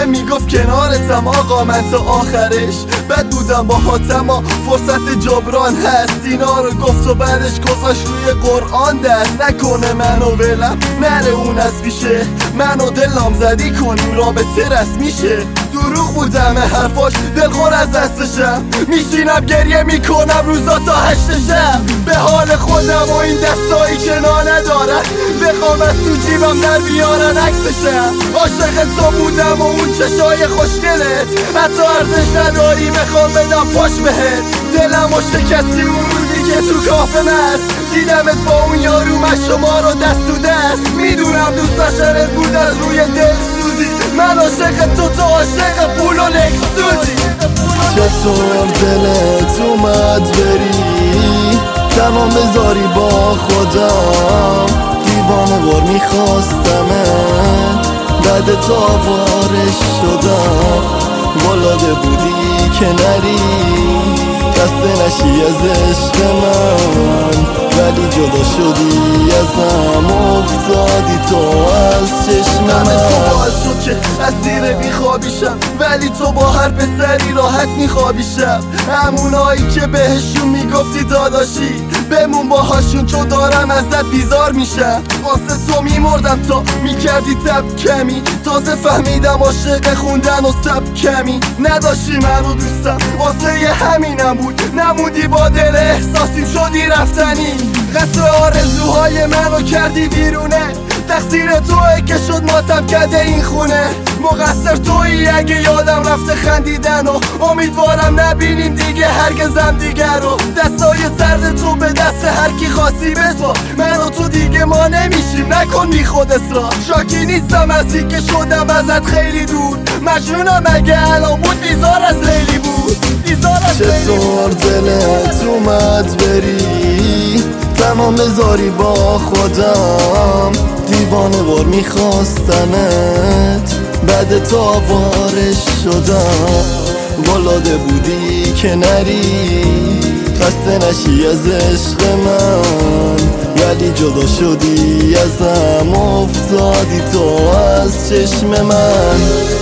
همیشه میگفت کنارتم آقا من تا آخرش. بد بودم با هاتما فرصت جبران هست، اینا رو گفت و بعدش گذاشت روی قرآن دست. نکنه منو ولم نره اون از پیشه، منو دلم زدی کنیم رابطه رسمی شه. دروغ بودم حرفاش دلخور از دستشم، میشینم گریه میکنم روزا تا 8 شب. به حال خودم و این دستایی که ندارن، بخوام از تو جیبم در بیارن عکسشم. عاشق تو بودم و اون چشای خوشگلت، حتی ارزش نداری بخوام بدم پاش بهت. دلم و شکستی اون روزی که تو کافه مست، دیدمت با اون یارو من شما رو دست تو دست. میدونم دوست داشتنت بود از روی دل سوزی، من عاشق تو عاشق پول و لکسوزی. چطور دلت اومد بری تمام بذاری با خودم، دیوانه وار میخواستمت بعد تو وارش شدم. ولاده بودی که نری خسته نشی از عشق من، ولی جدا شدی ازم افتادی تو از چشم من. تو باعث شد که از زیر بیخوابیشم، ولی تو با هر پسری راحت میخوابیشم. همونایی که بهشون میگفتی داداشی بمون باهاشون، چون دارم ازت بیزار میشم. واسه تو میمردم تا میکردی تب کمی، تازه فهمیدم عاشق خوندن و سب کمی. نداشتی منو دوستم واسه یه همینم بود، نمودی با دل احساسیم شدی رفتنی. قصر آرزوهای منو کردی بیرونه، تقصیر توئه که شد ماتم کرده این خونه. مقصر تویی اگه یادم رفته خندیدن و امیدوارم نبینیم دیگه هرگزم دیگر رو. دستای سرد تو به دست هر کی خاصی بسپار، من و تو دیگه ما نمیشیم نکن بی خود اصرار. شاکی نیستم از این که شدم ازت خیلی دور، مجنونم اگه الان بود بیزار از لیلی بود. چطور دلت اومد بری تمام بذاری با خودم، دیوانه وار میخواستمت بعد تو وارش شدم. ولاده بودی که نری خسته نشی از عشق من، ولی جدا شدی ازم افتادی تو از چشم من.